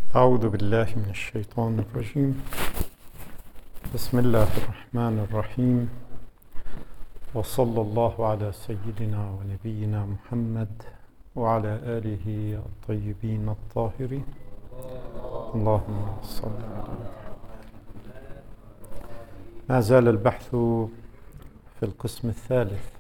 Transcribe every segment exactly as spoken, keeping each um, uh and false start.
أعوذ بالله من الشيطان الرجيم. بسم الله الرحمن الرحيم، وصلى الله على سيدنا ونبينا محمد وعلى آله الطيبين الطاهرين. اللهم صل على محمد. ما زال البحث في القسم الثالث،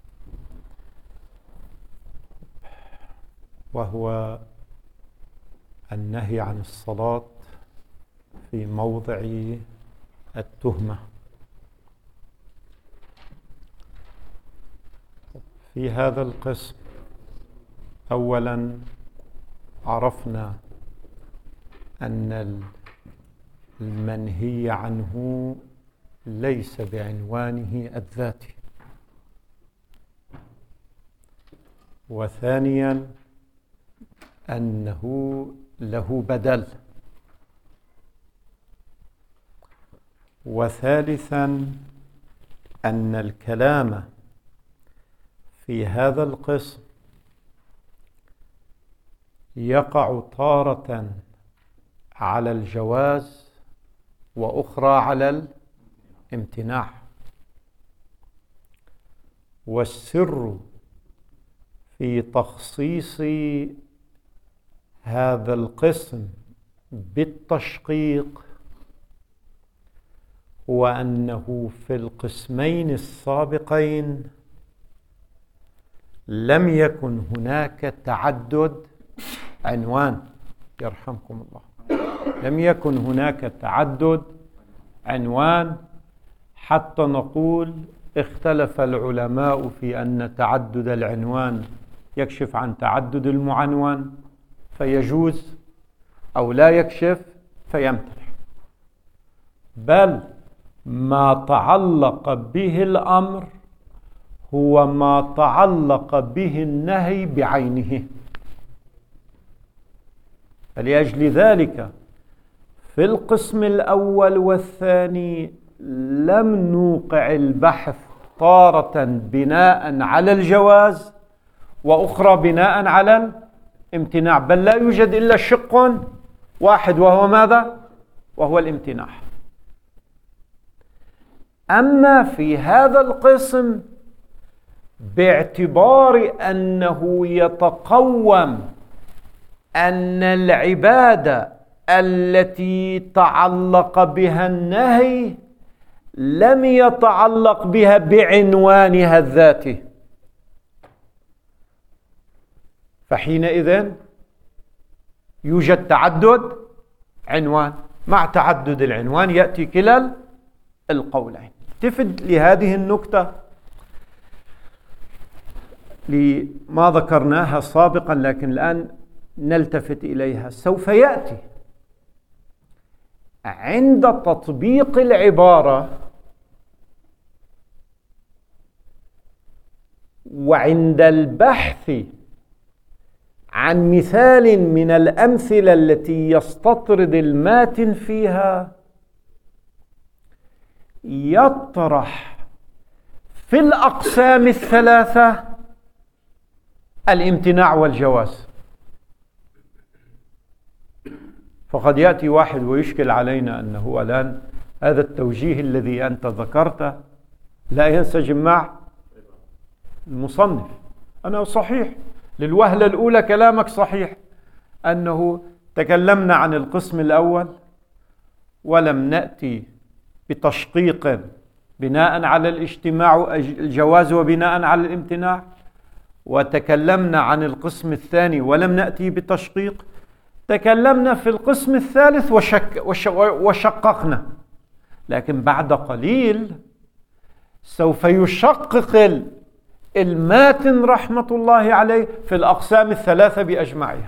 وهو النهي عن الصلاة في موضع التهمة. في هذا القسم أولا عرفنا أن المنهي عنه ليس بعنوانه الذاتي، وثانيا أنه له بدل، وثالثا أن الكلام في هذا القسم يقع تارة على الجواز وأخرى على الامتناع، والسر في تخصيص هذا القسم بالتشقيق هو أنه في القسمين السابقين لم يكن هناك تعدد عنوان، يرحمكم الله، لم يكن هناك تعدد عنوان حتى نقول اختلف العلماء في أن تعدد العنوان يكشف عن تعدد المعنون فيجوز أو لا يكشف فيمتنع، بل ما تعلق به الأمر هو ما تعلق به النهي بعينه. فلأجل ذلك في القسم الأول والثاني لم نوقع البحث تارة بناء على الجواز وأخرى بناء على الامتناع، بل لا يوجد إلا شق واحد، وهو ماذا؟ وهو الامتناع. أما في هذا القسم باعتبار أنه يتقوم أن العبادة التي تعلق بها النهي لم يتعلق بها بعنوانها الذاتي، فحينئذ يوجد تعدد عنوان. مع تعدد العنوان يأتي كلا القولين. التفت لهذه النكتة لما ذكرناها سابقا، لكن الآن نلتفت إليها. سوف يأتي عند تطبيق العبارة وعند البحث عن مثال من الأمثلة التي يستطرد الماتن فيها، يطرح في الأقسام الثلاثة الامتناع والجواز. فقد يأتي واحد ويشكل علينا أنه الآن هذا التوجيه الذي أنت ذكرته لا ينسجم مع المصنف. أنا صحيح للوهلة الأولى كلامك صحيح، أنه تكلمنا عن القسم الأول ولم نأتي بتشقيق بناء على الاجتماع الجواز وبناء على الامتناع، وتكلمنا عن القسم الثاني ولم نأتي بتشقيق. تكلمنا في القسم الثالث وشك وشققنا، لكن بعد قليل سوف يشقق الماتن رحمة الله عليه في الأقسام الثلاثة بأجمعها.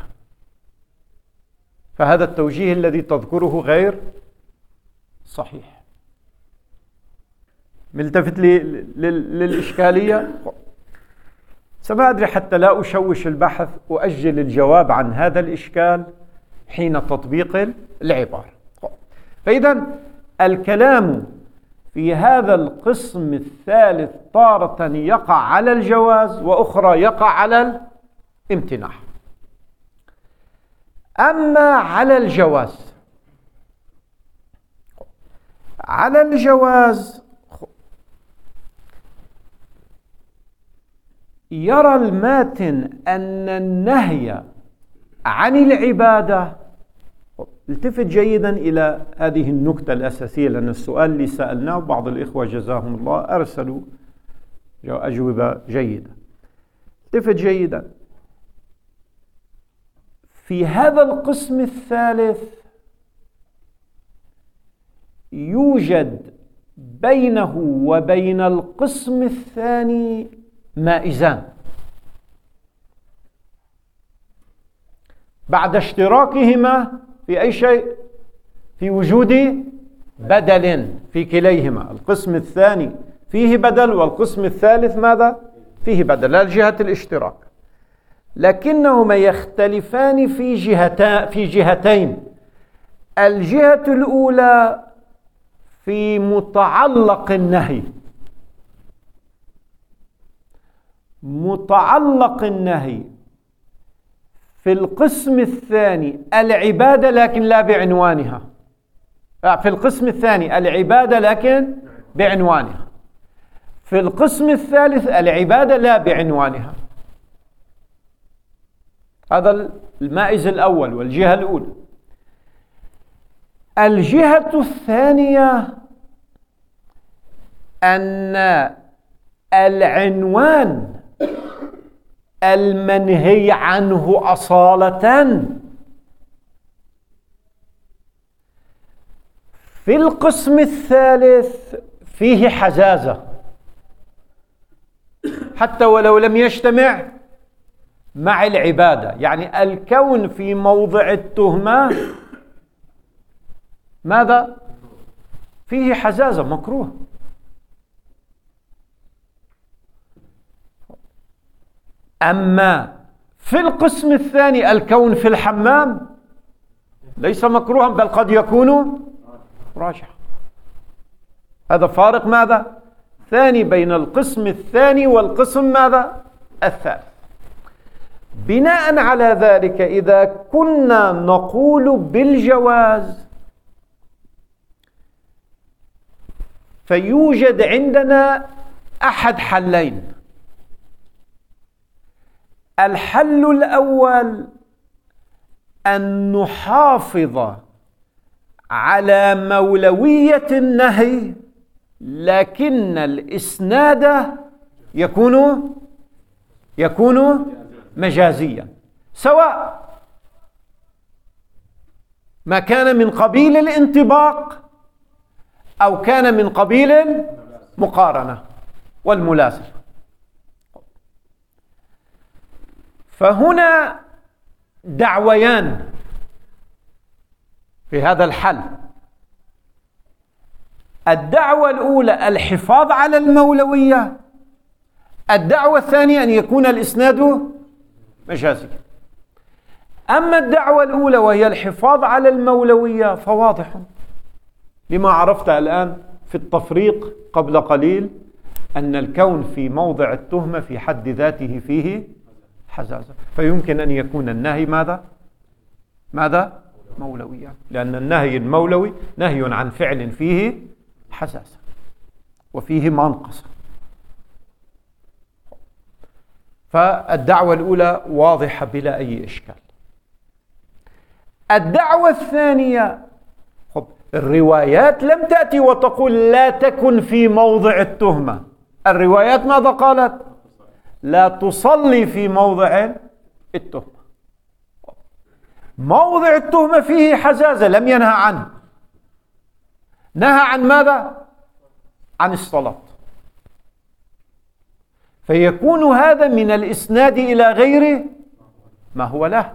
فهذا التوجيه الذي تذكره غير صحيح. ملتفت للإشكالية؟ سما أدري حتى لا أشوش البحث وأجل الجواب عن هذا الإشكال حين تطبيق العبارة. فإذا الكلام في هذا القسم الثالث تارة يقع على الجواز وأخرى يقع على الامتناع. أما على الجواز، على الجواز يرى الماتن أن النهي عن العبادة، التفت جيدا إلى هذه النكتة الأساسية، لأن السؤال اللي سألناه بعض الإخوة جزاهم الله أرسلوا أجوبة جيدة. التفت جيدا، في هذا القسم الثالث يوجد بينه وبين القسم الثاني مائزان بعد اشتراكهما في أي شيء، في وجود بدل في كليهما. القسم الثاني فيه بدل، والقسم الثالث ماذا؟ فيه بدل، لا جهة الاشتراك، لكنهما يختلفان في جهتين في جهتين. الجهة الأولى في متعلق النهي، متعلق النهي في القسم الثاني العبادة لكن لا بعنوانها، في القسم الثاني العبادة لكن بعنوانها، في القسم الثالث العبادة لا بعنوانها. هذا المائز الأول والجهة الأولى. الجهة الثانية أن العنوان المنهي عنه أصالة في القسم الثالث فيه حزازة، حتى ولو لم يجتمع مع العبادة. يعني الكون في موضع التهمة ماذا؟ فيه حزازة، مكروه. أما في القسم الثاني الكون في الحمام ليس مكروها، بل قد يكون راجحا. هذا فارق ماذا؟ ثاني بين القسم الثاني والقسم ماذا؟ الثالث. بناء على ذلك إذا كنا نقول بالجواز فيوجد عندنا أحد حلين. الحل الأول أن نحافظ على مولوية النهي، لكن الإسناد يكون يكون مجازيا، سواء ما كان من قبيل الانطباق أو كان من قبيل المقارنة والملازمة. فهنا دعويان في هذا الحل. الدعوة الأولى الحفاظ على المولوية، الدعوة الثانية أن يكون الإسناد مجازيا. أما الدعوة الأولى وهي الحفاظ على المولوية فواضح لما عرفت الآن في التفريق قبل قليل، أن الكون في موضع التهمة في حد ذاته فيه حزازة، فيمكن أن يكون النهي ماذا؟ ماذا؟ مولويا، لأن النهي المولوي نهي عن فعل فيه حزازة وفيه منقصة. فالدعوة الأولى واضحة بلا أي إشكال. الدعوة الثانية، خب الروايات لم تأتي وتقول لا تكن في موضع التهمة. الروايات ماذا قالت؟ لا تصلي في موضع التهمة. موضع التهمة فيه حزازة لم ينهى عنه، نهى عن ماذا؟ عن الصلاة. فيكون هذا من الإسناد إلى غير ما هو له،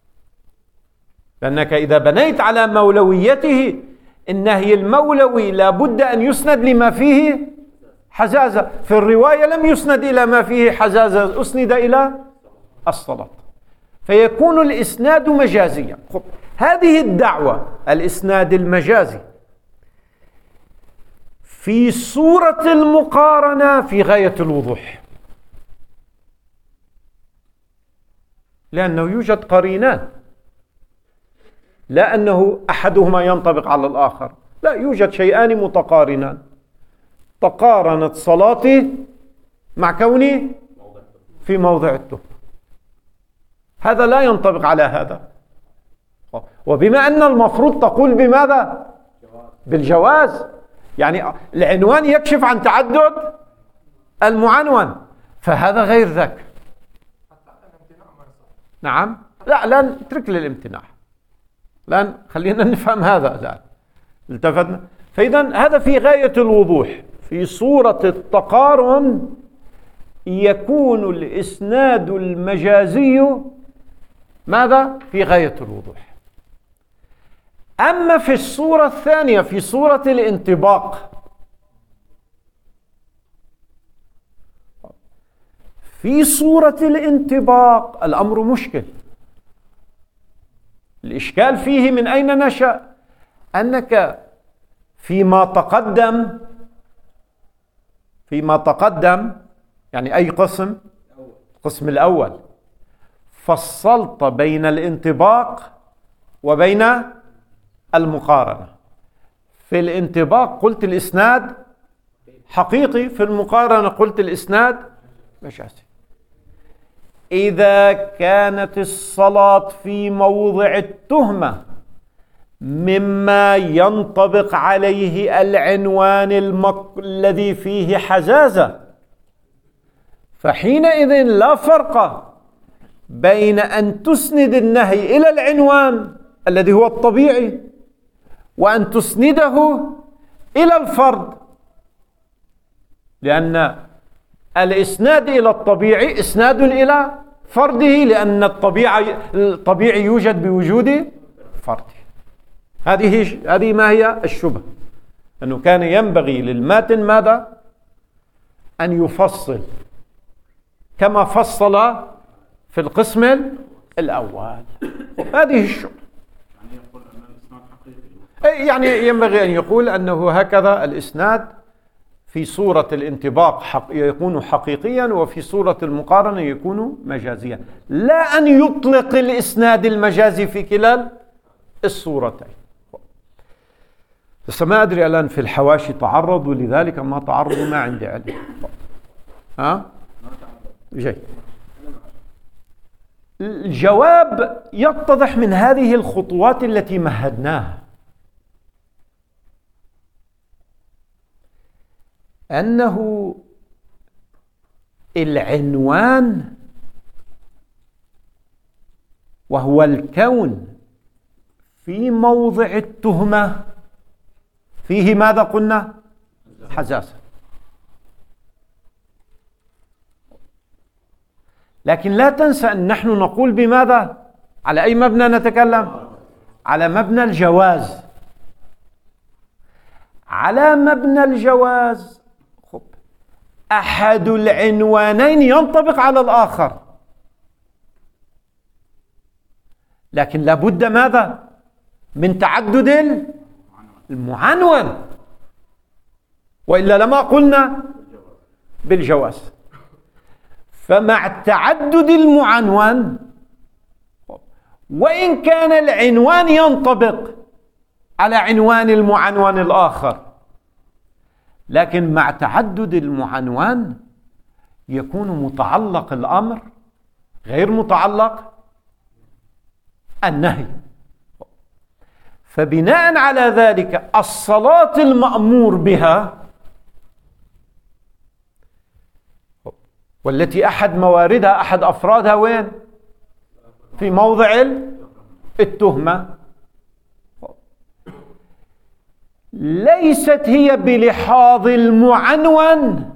لأنك إذا بنيت على مولويته النهي المولوي لابد أن يسند لما فيه حزازة. في الرواية لم يسند إلى ما فيه حزازة، أسند إلى الصلاة، فيكون الإسناد مجازيا. خب هذه الدعوة الإسناد المجازي في صورة المقارنة في غاية الوضوح، لأنه يوجد قرينان. لا أنه أحدهما ينطبق على الآخر، لا، يوجد شيئان متقارنان. تقارنت صلاتي مع كوني في موضع التهمة، هذا لا ينطبق على هذا. وبما أن المفروض تقول بماذا؟ بالجواز، يعني العنوان يكشف عن تعدد المعنون، فهذا غير ذاك. نعم، لا لا نترك للامتناع، الآن خلينا نفهم هذا الآن، التفتنا. فإذا هذا في غاية الوضوح. في صورة التقارن يكون الإسناد المجازي ماذا؟ في غاية الوضوح. أما في الصورة الثانية، في صورة الانطباق، في صورة الانطباق الأمر مشكل. الإشكال فيه من أين نشأ؟ أنك فيما تقدم فيما تقدم يعني أي قسم؟ القسم الأول، فصلت بين الانطباق وبين المقارنة. في الانطباق قلت الإسناد حقيقي، في المقارنة قلت الإسناد مجازي. إذا كانت الصلاة في موضع التهمة مما ينطبق عليه العنوان المك... الذي فيه حزازة، فحينئذ لا فرق بين أن تسند النهي إلى العنوان الذي هو الطبيعي وأن تسنده إلى الفرد، لأن الإسناد إلى الطبيعي إسناد إلى فرده، لأن الطبيعي الطبيعي يوجد بوجود فرده. هذه هذه ما هي الشبهة، أنه كان ينبغي للماتن ماذا؟ أن يفصل كما فصل في القسم الأول. هذه الشبهة، يعني ينبغي أن يقول أنه هكذا الإسناد في صورة الانطباق حق يكون حقيقيا، وفي صورة المقارنة يكون مجازيا، لا أن يطلق الإسناد المجازي في كلا الصورتين. بس ما أدري الآن في الحواشي تعرضوا لذلك ما تعرضوا، ما عندي علم. ها؟ جيد. الجواب يتضح من هذه الخطوات التي مهدناها، أنه العنوان وهو الكون في موضع التهمة فيه ماذا قلنا؟ حزازة. لكن لا تنسى أن نحن نقول بماذا؟ على أي مبنى نتكلم؟ على مبنى الجواز. على مبنى الجواز أحد العنوانين ينطبق على الآخر، لكن لابد ماذا؟ من تعدد المعنون، وإلا لما قلنا بالجواز. فمع تعدد المعنون، وإن كان العنوان ينطبق على عنوان المعنون الآخر، لكن مع تعدد المعنون يكون متعلق الأمر غير متعلق النهي. فبناء على ذلك الصلاة المأمور بها، والتي أحد مواردها أحد أفرادها وين؟ في موضع التهمة، ليست هي بلحاظ المعنون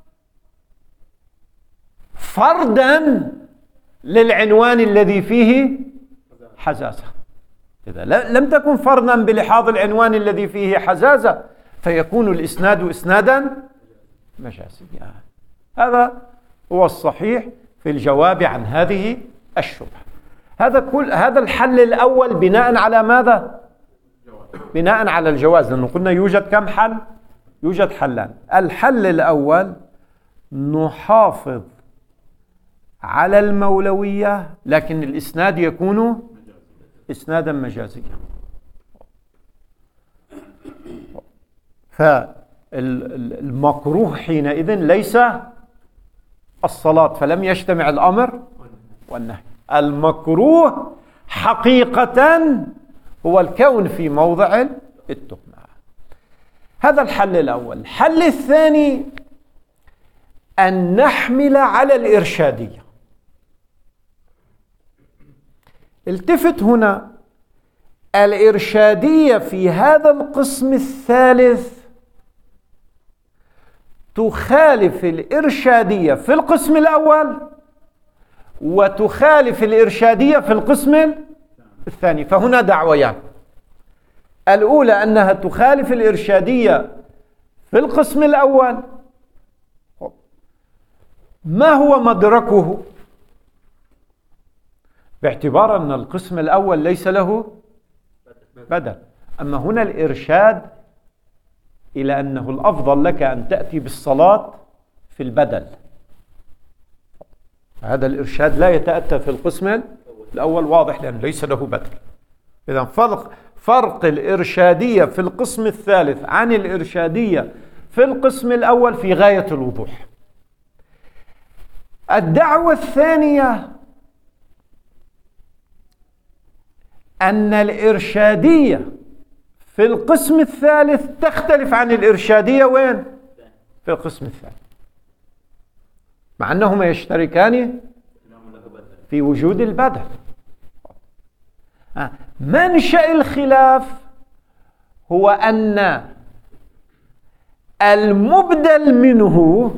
فردا للعنوان الذي فيه حزازة. إذا لم تكن فردا بلحاظ العنوان الذي فيه حزازة فيكون الإسناد إسنادا مجازيا. هذا هو الصحيح في الجواب عن هذه الشبهة. هذا كل هذا الحل الأول بناء على ماذا؟ بناء على الجواز، لأنه قلنا يوجد كم حل؟ يوجد حلان. الحل الأول نحافظ على المولوية لكن الإسناد يكون إسنادا مجازيا. فالمكروه حينئذ ليس الصلاة، فلم يجتمع الأمر والنهي. المكروه حقيقة هو الكون في موضع التهمة. هذا الحل الأول. الحل الثاني أن نحمل على الإرشادية. التفت هنا، الإرشادية في هذا القسم الثالث تخالف الإرشادية في القسم الأول وتخالف الإرشادية في القسم الثاني. فهنا دعويان: الأولى أنها تخالف الإرشادية في القسم الأول. ما هو مدركه؟ باعتبار أن القسم الأول ليس له بدل. أما هنا الإرشاد إلى أنه الأفضل لك أن تأتي بالصلاة في البدل. هذا الإرشاد لا يتأتى في القسم الأول، واضح، لأنه ليس له بدل. إذن فرق فرق الإرشادية في القسم الثالث عن الإرشادية في القسم الأول في غاية الوضوح. الدعوة الثانية أن الإرشادية في القسم الثالث تختلف عن الإرشادية وين؟ في القسم الثاني، مع أنهما يشتركان في وجود البدل. منشأ الخلاف هو أن المبدل منه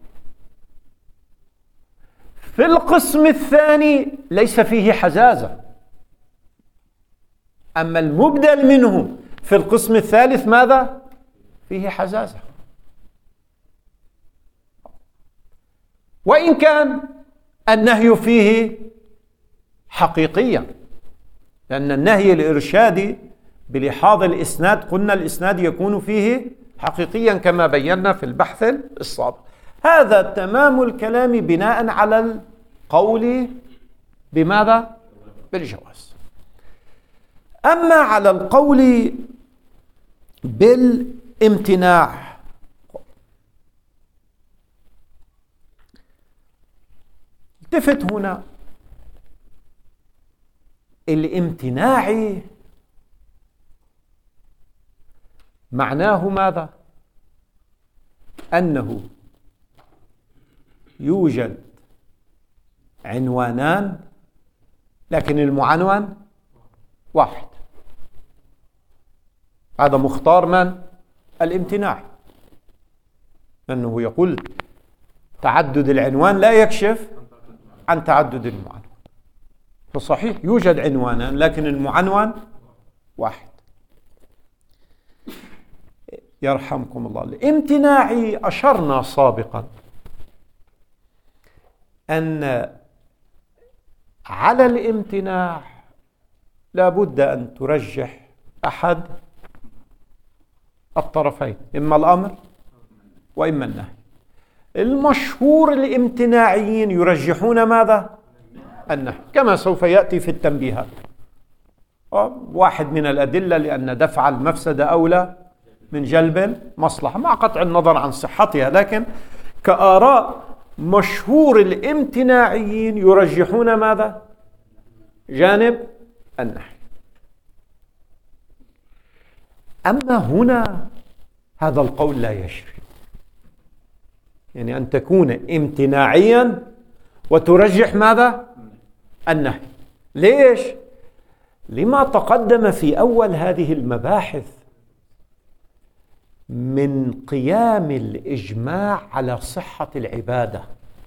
في القسم الثاني ليس فيه حزازة، أما المبدل منه في القسم الثالث ماذا؟ فيه حزازة. وإن كان النهي فيه حقيقيا، لأن النهي الإرشادي بلحاظ الإسناد قلنا الإسناد يكون فيه حقيقيا كما بينا في البحث السابق. هذا تمام الكلام بناء على القول بماذا؟ بالجواز. أما على القول بالامتناع، التفت هنا، الامتناع معناه ماذا؟ أنه يوجد عنوانان لكن المعنون واحد. هذا مختار من؟ الامتناع، لأنه يقول تعدد العنوان لا يكشف عن تعدد المعنون. فصحيح يوجد عنوانان لكن المعنون واحد. يرحمكم الله. الامتناعي أشرنا سابقا أن على الامتناع لا بد أن ترجح أحد الطرفين، إما الأمر وإما النهي. المشهور الامتناعيين يرجحون ماذا؟ النهي، كما سوف يأتي في التنبيهات. واحد من الأدلة لأن دفع المفسدة أولى من جلب المصلحة، مع قطع النظر عن صحتها، لكن كآراء مشهور الامتناعيين يرجحون ماذا؟ جانب النهي. أما هنا هذا القول لا يشفي، يعني أن تكون امتناعيا وترجح ماذا؟ النهي. ليش؟ لما تقدم في أول هذه المباحث من قيام الإجماع على صحة العبادة.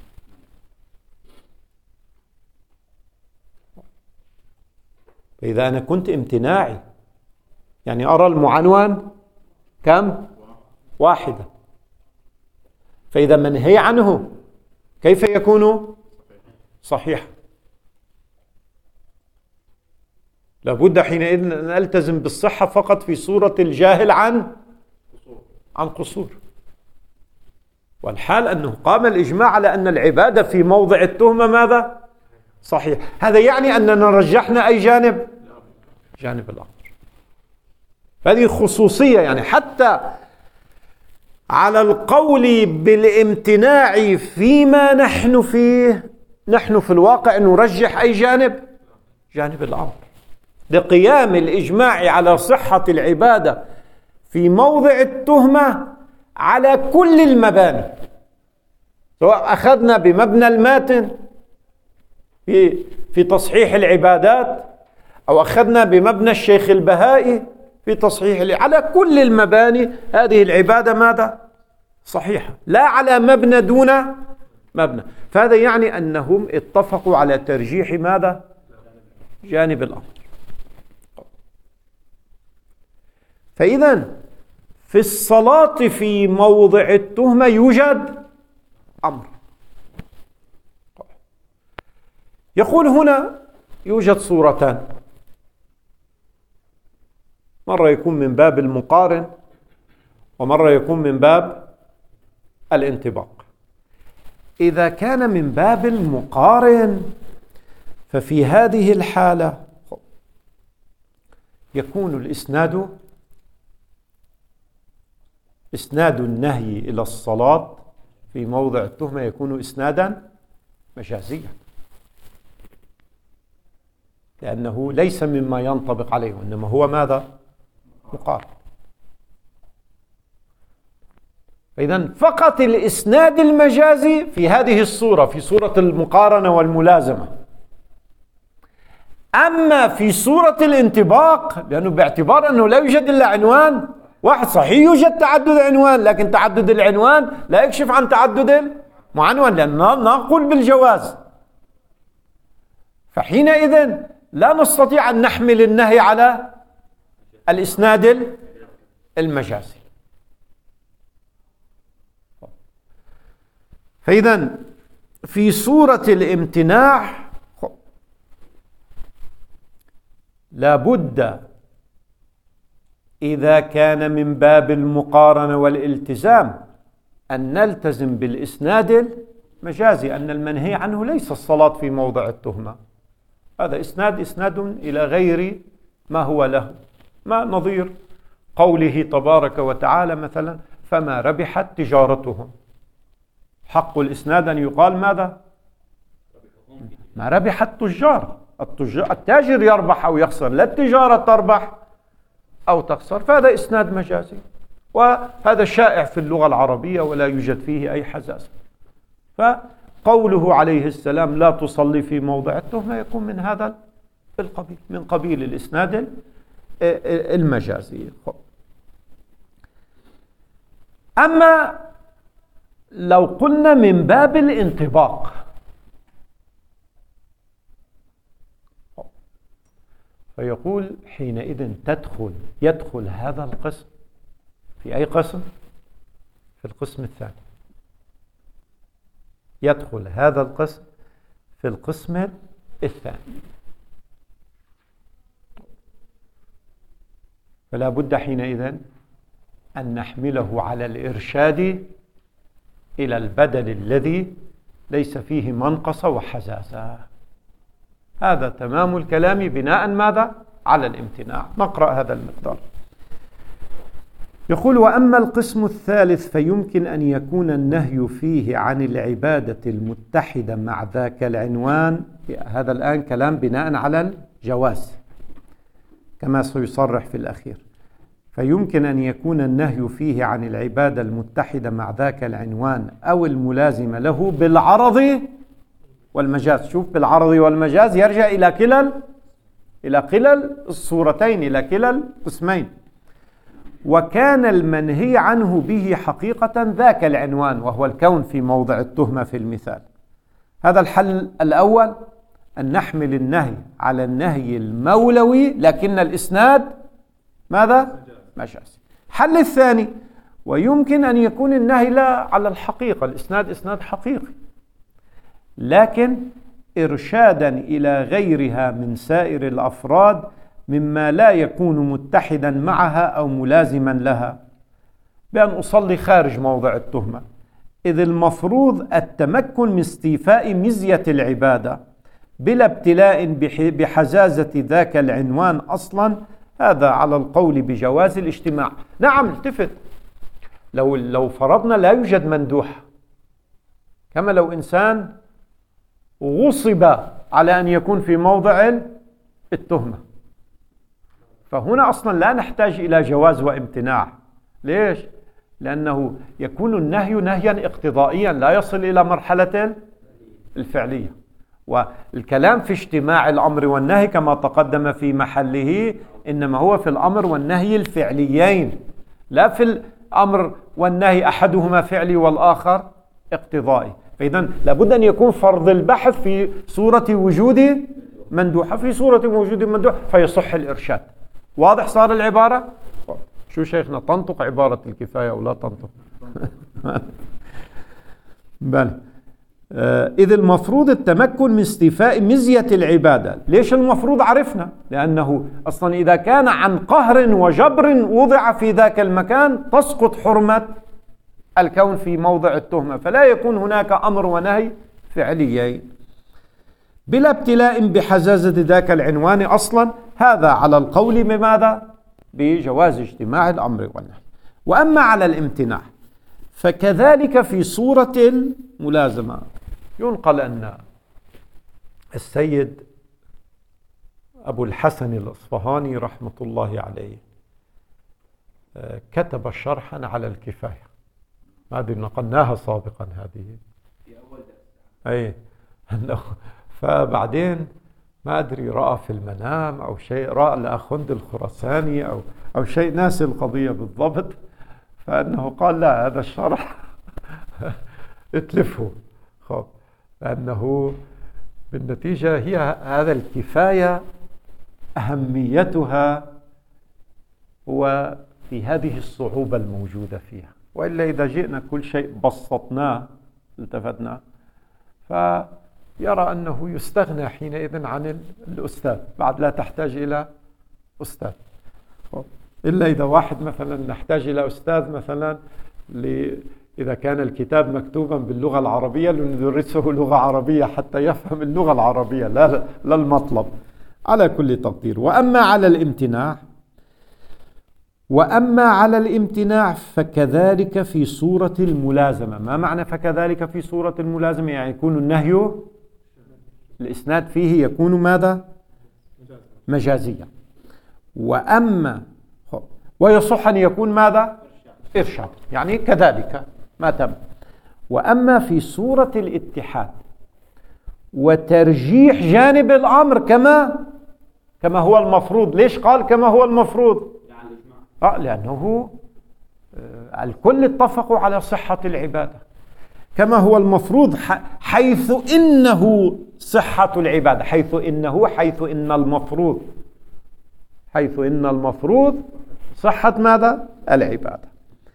فإذا أنا كنت امتناعي يعني أرى المعنون كم؟ واحدة، فإذا منهي عنه كيف يكون صحيح؟ لابد حينئذ أن ألتزم بالصحة فقط في صورة الجاهل عن عن قصور. والحال أنه قام الإجماع على أن العبادة في موضع التهمة ماذا؟ صحيح. هذا يعني أننا رجحنا أي جانب؟ جانب الآخر. هذه خصوصية، يعني حتى على القول بالامتناع فيما نحن فيه، نحن في الواقع نرجح أي جانب؟ جانب الأمر، لقيام الإجماع على صحة العبادة في موضع التهمة على كل المباني، سواء أخذنا بمبنى الماتن في في تصحيح العبادات، أو أخذنا بمبنى الشيخ البهائي في تصحيح، على كل المباني هذه العبادة ماذا؟ صحيحة، لا على مبنى دون مبنى. فهذا يعني أنهم اتفقوا على ترجيح ماذا؟ جانب الأمر. فإذا في الصلاة في موضع التهمة يوجد أمر. يقول هنا يوجد صورتان، مرة يكون من باب المقارن ومرة يكون من باب الانطباق. إذا كان من باب المقارن ففي هذه الحالة يكون الإسناد إسناد النهي إلى الصلاة في موضع التهمة يكون إسنادا مجازيا، لأنه ليس مما ينطبق عليه، وإنما هو ماذا؟ مقارن. إذن فقط الإسناد المجازي في هذه الصورة، في صورة المقارنة والملازمة. أما في صورة الانطباق، لأنه باعتبار أنه لا يوجد إلا عنوان واحد، صحيح يوجد تعدد عنوان، لكن تعدد العنوان لا يكشف عن تعدد المعنون، لأننا نقول بالجواز. فحينئذ لا نستطيع أن نحمل النهي على الإسناد المجازي. فإذا في صورة الامتناع لابد إذا كان من باب المقارنة والالتزام أن نلتزم بالإسناد المجازي، أن المنهي عنه ليس الصلاة في موضع التهمة، هذا إسناد إسناد إلى غير ما هو له، ما نظير قوله تبارك وتعالى مثلا فما ربحت تجارتهم. حق الإسناد أن يقال ماذا؟ ما ربح التجار، التجار التاجر يربح أو يخسر، لا التجارة تربح أو تخسر. فهذا إسناد مجازي، وهذا شائع في اللغة العربية ولا يوجد فيه أي حزازة. فقوله عليه السلام لا تصلي في موضع التهمة يكون من هذا القبيل، من قبيل الإسناد المجازي. أما لو قلنا من باب الانطباق، فيقول حينئذ تدخل يدخل هذا القسم في أي قسم؟ في القسم الثاني. يدخل هذا القسم في القسم الثاني. فلا بد حينئذ أن نحمله على الإرشاد إلى البدل الذي ليس فيه منقصة وحزازة. هذا تمام الكلام بناء ماذا؟ على الامتناع. نقرأ هذا المقدار. يقول وأما القسم الثالث فيمكن أن يكون النهي فيه عن العبادة المتحدة مع ذاك العنوان. هذا الآن كلام بناء على الجواز كما سيصرح في الأخير. فيمكن أن يكون النهي فيه عن العبادة المتحدة مع ذاك العنوان أو الملازمة له بالعرض والمجاز. شوف، بالعرض والمجاز يرجع إلى كلا إلى كلا الصورتين، إلى كلا القسمين. وكان المنهي عنه به حقيقة ذاك العنوان وهو الكون في موضع التهمة في المثال. هذا الحل الأول، أن نحمل النهي على النهي المولوي لكن الإسناد ماذا؟ مجازي. الحل الثاني، ويمكن أن يكون النهي لا على الحقيقة، الإسناد إسناد حقيقي لكن إرشادا إلى غيرها من سائر الأفراد مما لا يكون متحدا معها أو ملازما لها، بأن أصلي خارج موضع التهمة، إذ المفروض التمكن من استيفاء مزية العبادة بلا ابتلاء بحزازة ذاك العنوان أصلا، هذا على القول بجواز الاجتماع. نعم، التفت، لو لو فرضنا لا يوجد مندوح، كما لو إنسان غصب على أن يكون في موضع التهمة، فهنا أصلا لا نحتاج إلى جواز وامتناع. ليش؟ لأنه يكون النهي نهيا اقتضائيا لا يصل إلى مرحلة الفعلية، والكلام في اجتماع الأمر والنهي كما تقدم في محله إنما هو في الأمر والنهي الفعليين، لا في الأمر والنهي أحدهما فعلي والآخر اقتضائي. فإذا لابد أن يكون فرض البحث في صورة وجود مندوحة، في صورة وجود مندوح فيصح الإرشاد. واضح صار العبارة؟ شو شيخنا، تنطق عبارة الكفاية أو لا تنطق؟ بل آه إذ المفروض التمكن من استيفاء مزية العبادة. ليش المفروض؟ عرفنا، لأنه أصلا إذا كان عن قهر وجبر وضع في ذاك المكان تسقط حرمة الكون في موضع التهمة، فلا يكون هناك أمر ونهي فعليين. بلا ابتلاء بحزازة ذاك العنوان أصلا، هذا على القول بماذا؟ بجواز اجتماع الأمر والنهي. وأما على الامتناع فكذلك في صورة الملازمة. ينقل أن السيد أبو الحسن الأصفهاني رحمة الله عليه كتب شرحا على الكفاية، ما أدري نقلناها سابقا هذه في أول درس. أي أنه فبعدين ما أدري رأى في المنام أو شيء، رأى الأخوند الخراساني أو أو شيء، ناسي القضية بالضبط، فأنه قال لا هذا الشرح اتلفه. خب لأنه بالنتيجة هي هذا الكفاية أهميتها هو في هذه الصعوبة الموجودة فيها، وإلا إذا جئنا كل شيء بسطناه التفتنا فيرى أنه يستغنى حينئذ عن الأستاذ، بعد لا تحتاج إلى أستاذ. إلا إذا واحد مثلا نحتاج إلى أستاذ مثلا إذا كان الكتاب مكتوبا باللغة العربية لندرسه لغة عربية حتى يفهم اللغة العربية، لا, لا المطلب على كل تقدير. وأما على الامتناع وأما على الامتناع فكذلك في صورة الملازمة. ما معنى فكذلك في صورة الملازمة؟ يعني يكون النهي الإسناد فيه يكون ماذا؟ مجازيا. وأما ويصح أن يكون ماذا؟ إرشاد، يعني كذلك ما تم. وأما في صورة الاتحاد وترجيح جانب الأمر كما كما هو المفروض. ليش قال كما هو المفروض؟ آه لأنه آه الكل اتفقوا على صحة العبادة كما هو المفروض، حيث إنه صحة العبادة، حيث إنه حيث إن المفروض حيث إن المفروض صحة ماذا؟ العبادة.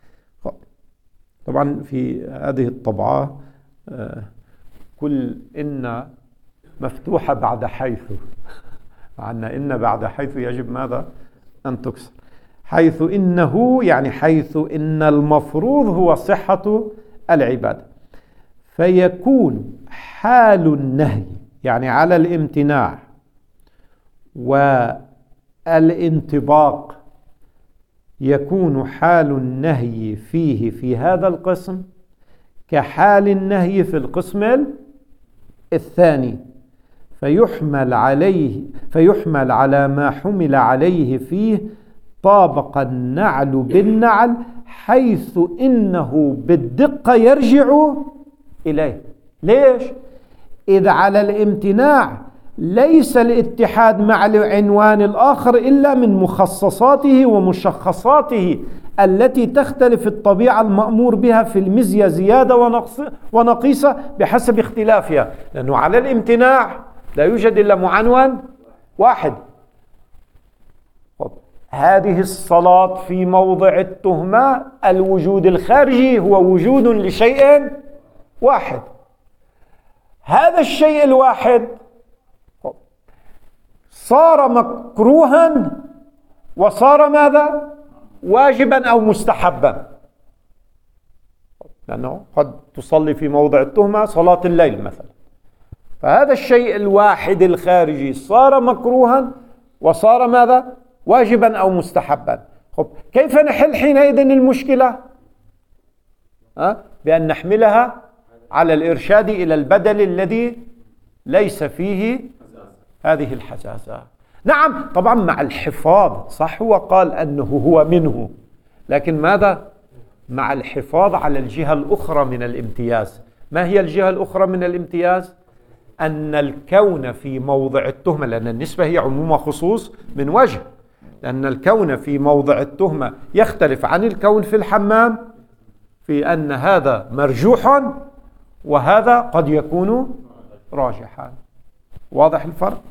طبعا في هذه الطبعة آه كل إن مفتوحة بعد حيث، عنا إن بعد حيث يجب ماذا؟ أن تكسر. حيث إنه يعني حيث إن المفروض هو صحة العبادة، فيكون حال النهي يعني على الامتناع والانطباق، يكون حال النهي فيه في هذا القسم كحال النهي في القسم الثاني، فيحمل عليه فيحمل على ما حمل عليه فيه طابق النعل بالنعل، حيث إنه بالدقة يرجع إليه. ليش؟ إذ على الامتناع ليس الاتحاد مع العنوان الآخر إلا من مخصصاته ومشخصاته التي تختلف الطبيعة المأمور بها في المزية زيادة ونقيصة بحسب اختلافها، لأنه على الامتناع لا يوجد إلا معنون واحد. هذه الصلاة في موضع التهمة الوجود الخارجي هو وجود لشيء واحد، هذا الشيء الواحد صار مكروها وصار ماذا؟ واجبا أو مستحبا، لأنه قد تصلي في موضع التهمة صلاة الليل مثلا، فهذا الشيء الواحد الخارجي صار مكروها وصار ماذا؟ واجبا أو مستحبا. خب كيف نحل حينئذ المشكلة؟ أه؟ بأن نحملها على الإرشاد إلى البدل الذي ليس فيه هذه الحزازة. نعم طبعا مع الحفاظ، صح هو قال أنه هو منه، لكن ماذا؟ مع الحفاظ على الجهة الأخرى من الامتياز. ما هي الجهة الأخرى من الامتياز؟ أن الكون في موضع التهمة، لأن النسبة هي عموم وخصوص من وجه، لأن الكون في موضع التهمة يختلف عن الكون في الحمام في أن هذا مرجوح وهذا قد يكون راجحا. واضح الفرق؟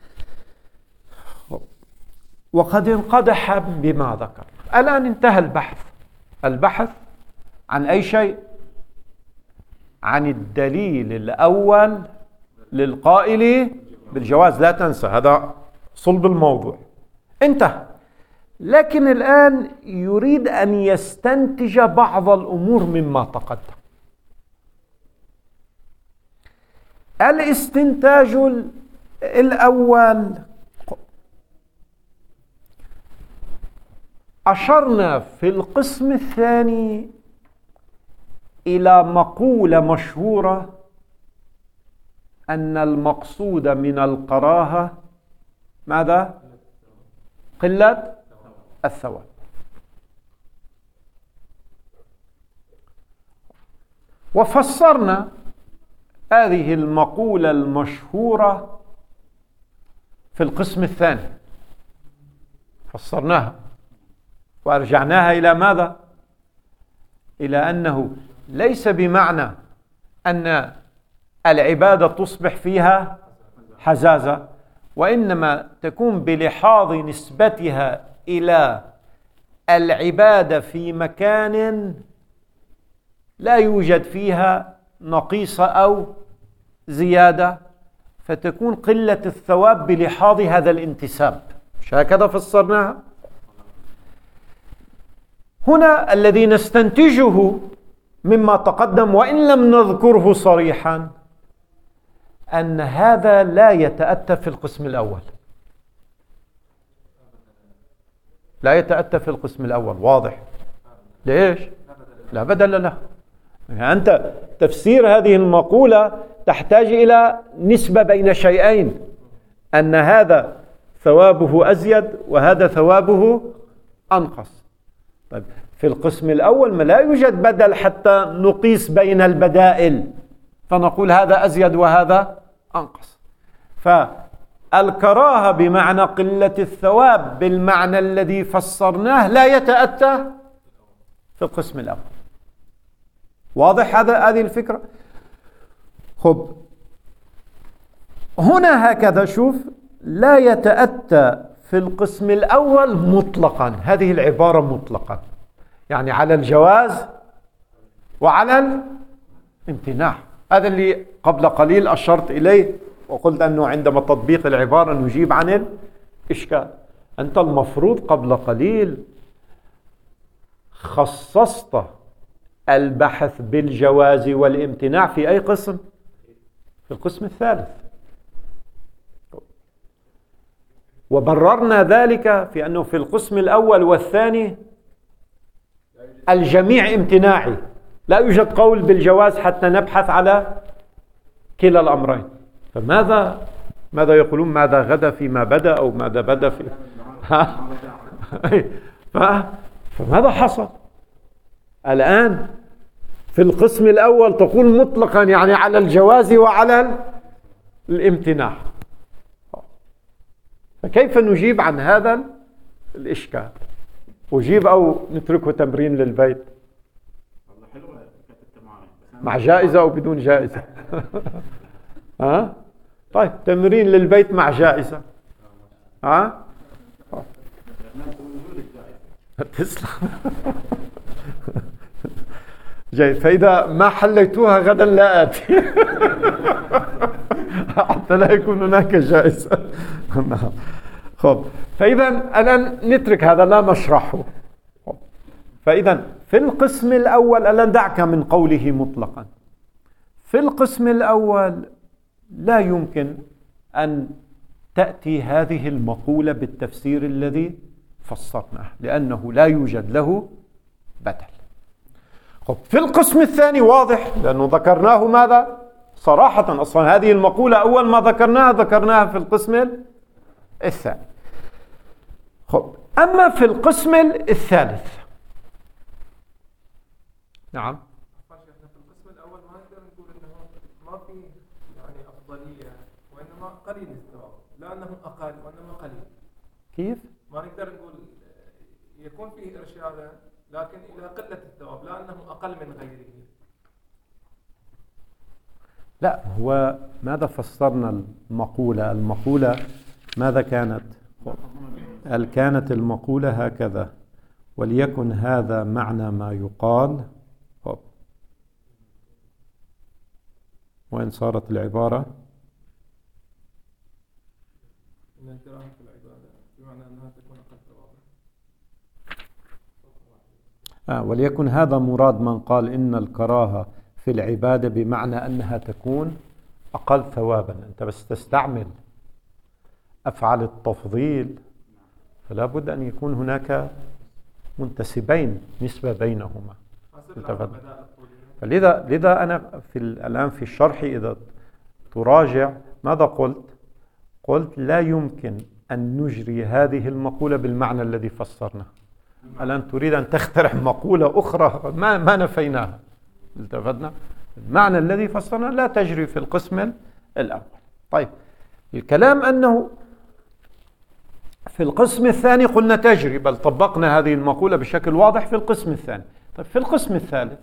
وقد انقدح بما ذكر. الآن انتهى البحث. البحث عن أي شيء؟ عن الدليل الأول للقائل بالجواز، لا تنسى هذا صلب الموضوع، انتهى. لكن الآن يريد أن يستنتج بعض الأمور مما تقدم. الاستنتاج الأول، أشرنا في القسم الثاني إلى مقولة مشهورة أن المقصود من الكراهة ماذا؟ قلة الثواب. وفسرنا هذه المقولة المشهورة في القسم الثاني، فسرناها وأرجعناها إلى ماذا؟ إلى أنه ليس بمعنى أن العبادة تصبح فيها حزازة، وإنما تكون بلحاظ نسبتها إلى العبادة في مكان لا يوجد فيها نقيصة أو زيادة، فتكون قلة الثواب بلحاظ هذا الانتساب. مش هكذا فسرناها؟ هنا الذي نستنتجه مما تقدم وإن لم نذكره صريحا أن هذا لا يتأتى في القسم الأول، لا يتأتى في القسم الأول. واضح؟ ليش؟ لا بدل له. يعني أنت تفسير هذه المقولة تحتاج إلى نسبة بين شيئين، أن هذا ثوابه أزيد وهذا ثوابه أنقص. طيب في القسم الأول ما لا يوجد بدل حتى نقيس بين البدائل فنقول هذا أزيد وهذا أنقص. فالكراهة بمعنى قلة الثواب بالمعنى الذي فسرناه لا يتأتى في القسم الأول. واضح هذا هذه الفكرة؟ خب هنا هكذا شوف، لا يتأتى في القسم الأول مطلقا، هذه العبارة مطلقا يعني على الجواز وعلى الامتناع. هذا اللي قبل قليل أشرت إليه وقلت أنه عندما تطبيق العبارة نجيب عن الإشكال. أنت المفروض قبل قليل خصصت البحث بالجواز والامتناع في أي قسم؟ في القسم الثالث، وبررنا ذلك في أنه في القسم الأول والثاني الجميع امتناعي، لا يوجد قول بالجواز حتى نبحث على كلا الأمرين. فماذا ماذا يقولون؟ ماذا غدا فيما بدا أو ماذا بدا في ف... فماذا حصل الآن؟ في القسم الأول تقول مطلقا يعني على الجواز وعلى الامتناع، فكيف نجيب عن هذا الإشكال؟ أجيب أو نتركه تمرين للبيت مع جائزة أو بدون جائزة؟ ها؟ طيب تمرين للبيت مع جائزة. ها؟ تسلم. جيد. فإذا ما حليتوها غدا لا آتي حتى لا يكون هناك جائزة. نعم. خب فإذا الآن نترك هذا لا نشرحه. فإذا في القسم الأول الآن دعك من قوله مطلقا. في القسم الأول لا يمكن أن تأتي هذه المقولة بالتفسير الذي فسرناه، لأنه لا يوجد له بدل. خب في القسم الثاني واضح، لأنه ذكرناه ماذا؟ صراحة. أصلا هذه المقولة أول ما ذكرناها ذكرناها في القسم الثاني. خب أما في القسم الثالث، نعم، في القسم الأول ما نقدر نقول إنه ما في يعني أفضلية، وإنما قليل الثواب، لا أنه أقل وإنما قليل. كيف؟ ما نقدر نقول يكون فيه إرشادا لكن إلى قلة الثواب، لا أنه أقل من غيره. لا، هو ماذا فسرنا المقولة؟ المقولة ماذا كانت؟ هل كانت المقولة هكذا: وليكن هذا معنى ما يقال. طب وين صارت العبارة؟ إن الكراهة في العبادة بمعنى أنها تكون أقل ثوابا. آه وليكن هذا مراد من قال إن الكراهة في العبادة بمعنى أنها تكون أقل ثوابا. أنت بس تستعمل أفعال التفضيل، فلا بد أن يكون هناك منتسبين، نسبة بينهما. فلذا لذا أنا في الآن في الشرح إذا تراجع ماذا قلت؟ قلت لا يمكن أن نجري هذه المقولة بالمعنى الذي فسرناه. الآن تريد أن تخترع مقولة أخرى ما, ما نفيناها. التفتنا المعنى الذي فسرنا لا تجري في القسم الأول. طيب الكلام أنه في القسم الثاني قلنا تجري، بل طبقنا هذه المقولة بشكل واضح في القسم الثاني. طيب في القسم الثالث،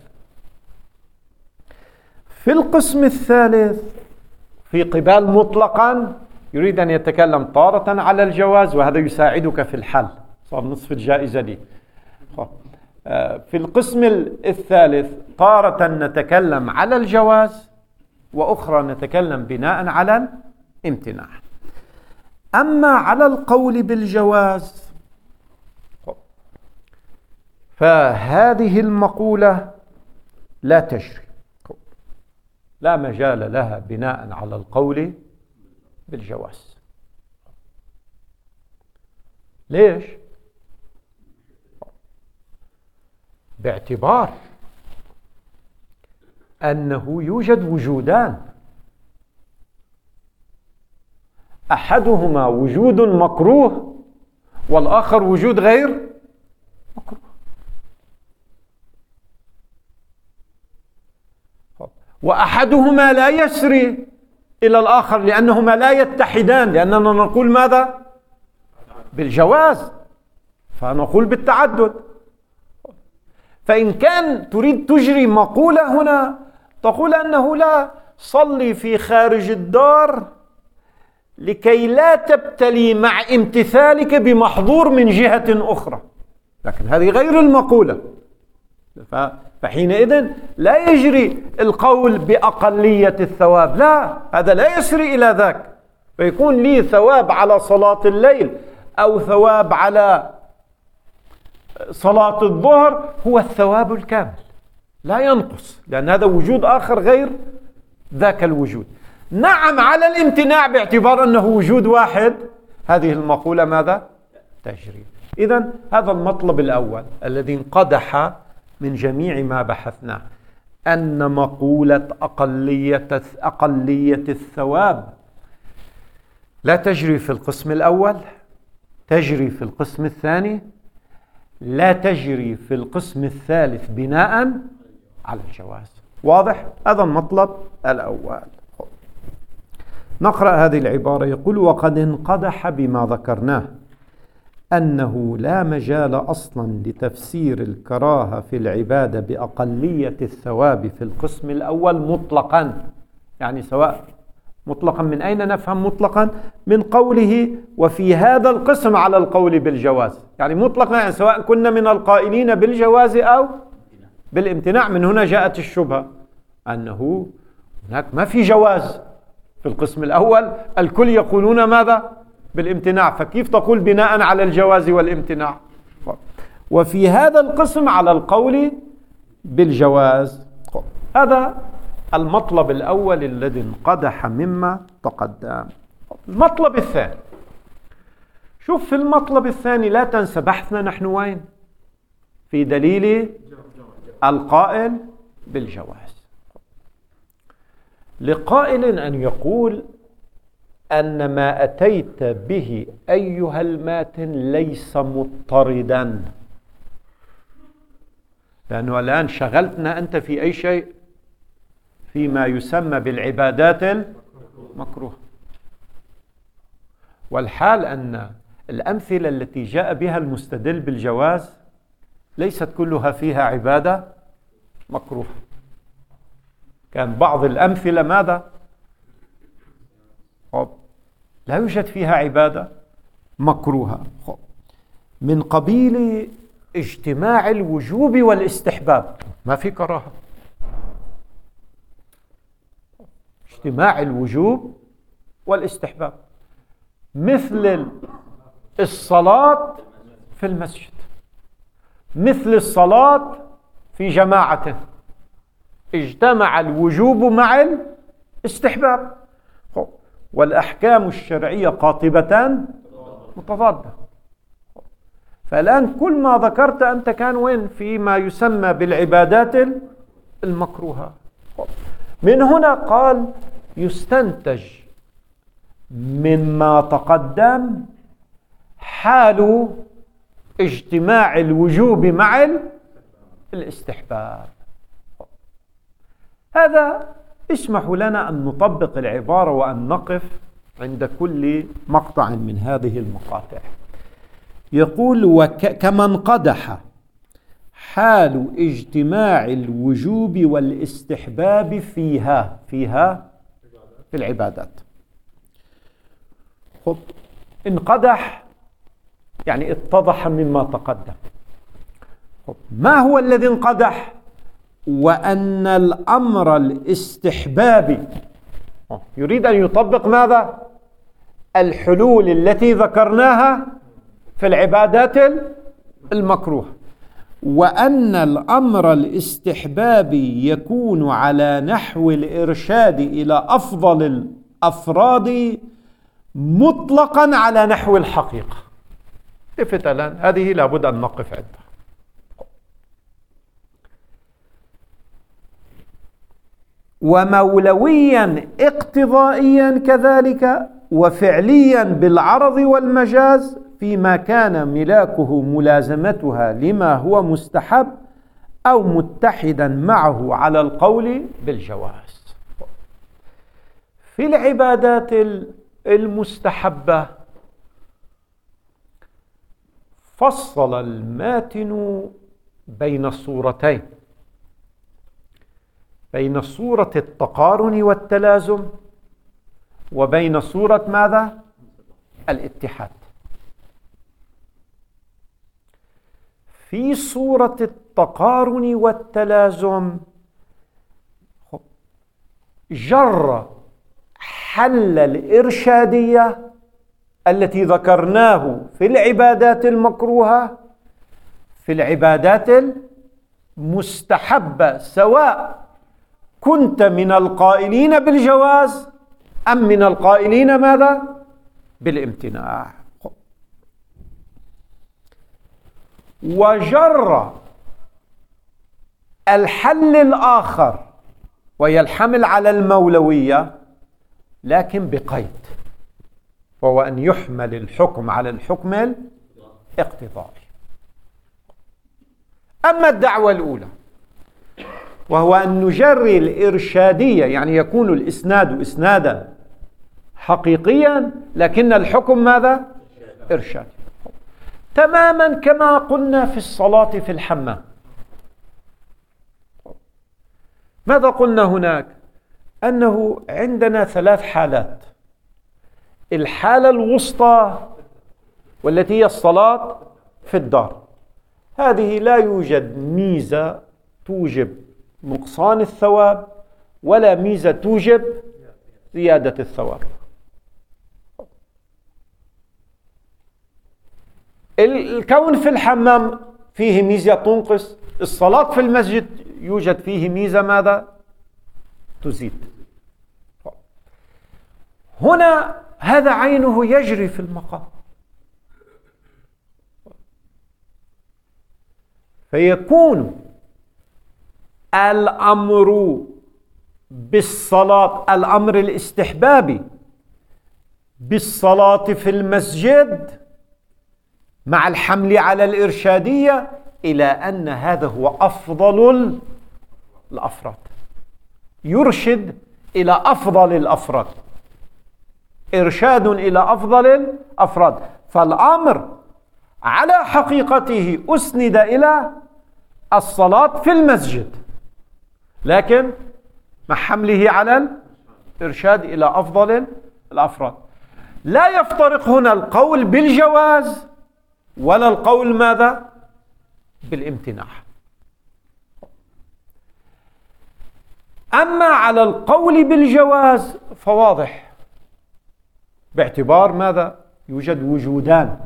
في القسم الثالث في قبال مطلقا يريد أن يتكلم طارة على الجواز، وهذا يساعدك في الحل، صار نصف الجائزة لي. في القسم الثالث طارة نتكلم على الجواز، وأخرى نتكلم بناء على الامتناع. أما على القول بالجواز فهذه المقولة لا تجري، لا مجال لها بناء على القول بالجواز. ليش؟ باعتبار أنه يوجد وجودان، أحدهما وجود مكروه والآخر وجود غير مكروه. وأحدهما لا يسري إلى الآخر لأنهما لا يتحدان، لأننا نقول ماذا؟ بالجواز، فنقول بالتعدد. فإن كان تريد تجري مقولة هنا تقول أنه لا، صلي في خارج الدار لكي لا تبتلي مع امتثالك بمحظور من جهة أخرى، لكن هذه غير المقولة. فحينئذ لا يجري القول بأقلية الثواب، لا، هذا لا يسري إلى ذاك، فيكون لي ثواب على صلاة الليل أو ثواب على صلاة الظهر هو الثواب الكامل لا ينقص، لأن هذا وجود آخر غير ذاك الوجود. نعم على الامتناع باعتبار أنه وجود واحد، هذه المقولة ماذا؟ تجري. إذن هذا المطلب الأول الذي انقدح من جميع ما بحثناه، أن مقولة أقلية أقلية الثواب لا تجري في القسم الأول، تجري في القسم الثاني، لا تجري في القسم الثالث بناء على الجواز. واضح؟ هذا المطلب الأول. نقرأ هذه العبارة. يقول: وقد انقدح بما ذكرناه أنه لا مجال أصلا لتفسير الكراهة في العبادة بأقلية الثواب في القسم الأول مطلقا. يعني سواء مطلقا، من أين نفهم مطلقا؟ من قوله وفي هذا القسم على القول بالجواز، يعني مطلقا يعني سواء كنا من القائلين بالجواز أو بالامتناع. من هنا جاءت الشبهة أنه هناك ما في جواز في القسم الأول، الكل يقولون ماذا؟ بالامتناع، فكيف تقول بناء على الجواز والامتناع؟ وفي هذا القسم على القول بالجواز. هذا المطلب الأول الذي انقدح مما تقدم. المطلب الثاني، شوف في المطلب الثاني لا تنسى بحثنا نحن وين؟ في دليل القائل بالجواز. لقائل أن يقول أن ما أتيت به أيها الماتن ليس مضطردا، لأنه الآن شغلتنا أنت في أي شيء؟ فيما يسمى بالعبادات المكروهة، والحال أن الأمثلة التي جاء بها المستدل بالجواز ليست كلها فيها عبادة مكروهة. كان بعض الأمثلة ماذا؟ لا يوجد فيها عبادة مكروهة، من قبيل اجتماع الوجوب والاستحباب، ما في كراهة. اجتماع الوجوب والاستحباب، مثل الصلاة في المسجد، مثل الصلاة في جماعة، اجتمع الوجوب مع الاستحباب، والأحكام الشرعية قاطبتان متضادة. فالآن كل ما ذكرت أنت كان وين؟ فيما يسمى بالعبادات المكروهة. من هنا قال يستنتج مما تقدم حال اجتماع الوجوب مع الاستحباب. هذا اسمحوا لنا أن نطبق العبارة وأن نقف عند كل مقطع من هذه المقاطع. يقول وكما انقدح حال اجتماع الوجوب والاستحباب فيها فيها في العبادات. خب انقدح يعني اتضح مما تقدم. خب ما هو الذي انقدح؟ وأن الأمر الاستحبابي يريد أن يطبق ماذا؟ الحلول التي ذكرناها في العبادات المكروهة، وأن الأمر الاستحبابي يكون على نحو الإرشاد إلى أفضل الأفراد مطلقا على نحو الحقيقة. لفت الآن هذه لابد أن نقف عندها. ومولويا اقتضائيا كذلك، وفعليا بالعرض والمجاز فيما كان ملاكه ملازمتها لما هو مستحب أو متحدا معه على القول بالجواز. في العبادات المستحبة فصل الماتن بين الصورتين، بين صورة التقارن والتلازم وبين صورة ماذا؟ الاتحاد. في صورة التقارن والتلازم جر حل الإرشادية التي ذكرناه في العبادات المكروهة في العبادات المستحبة، سواء كنت من القائلين بالجواز أم من القائلين ماذا؟ بالامتناع. وجر الحل الآخر وهي الحمل على المولوية، لكن بقيد، وهو أن يحمل الحكم على الحكم الاقتضائي. أما الدعوة الأولى وهو أن نجري الإرشادية، يعني يكون الإسناد إسنادا حقيقيا لكن الحكم ماذا؟ إرشادي، تماما كما قلنا في الصلاة في الحمام. ماذا قلنا هناك؟ أنه عندنا ثلاث حالات: الحالة الوسطى والتي هي الصلاة في الدار، هذه لا يوجد ميزة توجب نقصان الثواب ولا ميزة توجب زيادة الثواب. الكون في الحمام فيه ميزة تنقص، الصلاة في المسجد يوجد فيه ميزة ماذا؟ تزيد. هنا هذا عينه يجري في المقام، فيكون الأمر بالصلاة، الأمر الاستحبابي بالصلاة في المسجد مع الحمل على الإرشادية إلى أن هذا هو أفضل الأفراد، يرشد إلى أفضل الأفراد، إرشاد إلى أفضل الأفراد. فالأمر على حقيقته أسند إلى الصلاة في المسجد، لكن مع حمله على الإرشاد إلى أفضل الأفراد. لا يفترق هنا القول بالجواز ولا القول ماذا؟ بالامتناع. أما على القول بالجواز فواضح، باعتبار ماذا؟ يوجد وجودان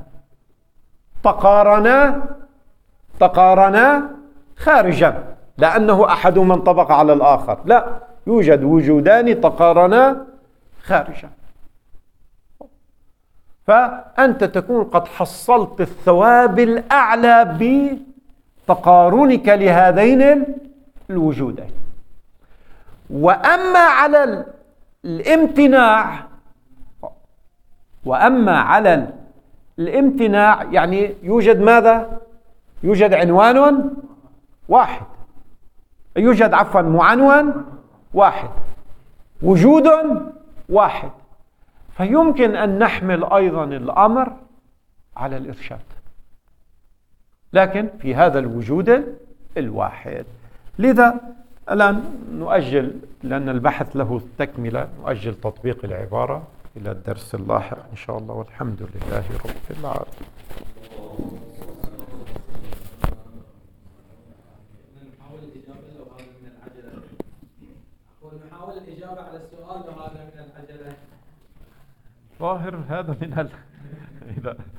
تقارنا تقارنا خارجا، لأنه أحدهما انطبق على الآخر، لا، يوجد وجودان تقارنا خارجا. فأنت تكون قد حصلت الثواب الأعلى بتقارنك لهذين الوجودين. وأما على الامتناع وأما على الامتناع يعني يوجد ماذا؟ يوجد عنوان واحد، يوجد عفوا معنون واحد، وجود واحد، فيمكن أن نحمل أيضا الأمر على الإرشاد، لكن في هذا الوجود الواحد. لذا الآن نؤجل، لأن البحث له تكملة، نؤجل تطبيق العبارة إلى الدرس اللاحق إن شاء الله، والحمد لله رب العالمين. ونحاول الإجابة على السؤال وهذا من العجلة. ظاهر هذا من ال... إذا